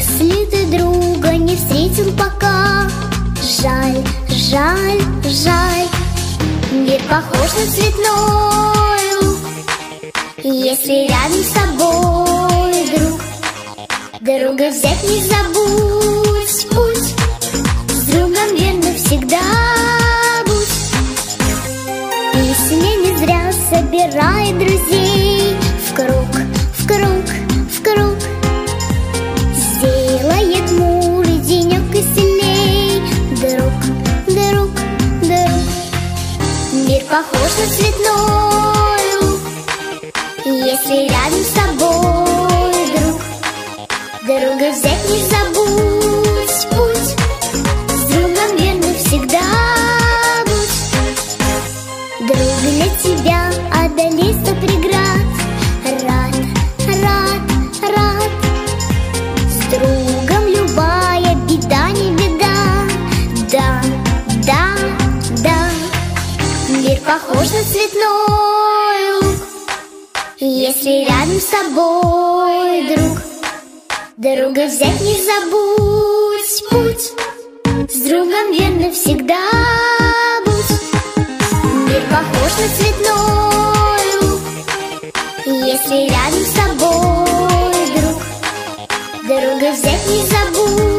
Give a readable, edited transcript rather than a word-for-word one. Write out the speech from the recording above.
Если ты друга не встретил пока, жаль, жаль, жаль. Мир похож на цветной луг, если рядом с тобой друг. Друга взять не забудь, путь с другом верно всегда будь. Песня не зря собирает друзей в круг, в круг, в круг. Сделает мудрый денек веселей. Друг, друг, друг. Мир похож на цветной луг, если рядом с тобой друг. Друга взять не забудь, путь с другом верно всегда будь. Друг для тебя одолеет 100 преград. Рад, рад, рад. С другом любая беда не беда. Да, да, да. Мир похож на цветной луг, если рядом с тобой друг. Друга взять не забудь, путь с другом верно всегда будь. Мир похож на цветной луг, если рядом с тобой друг. Друга взять не забудь.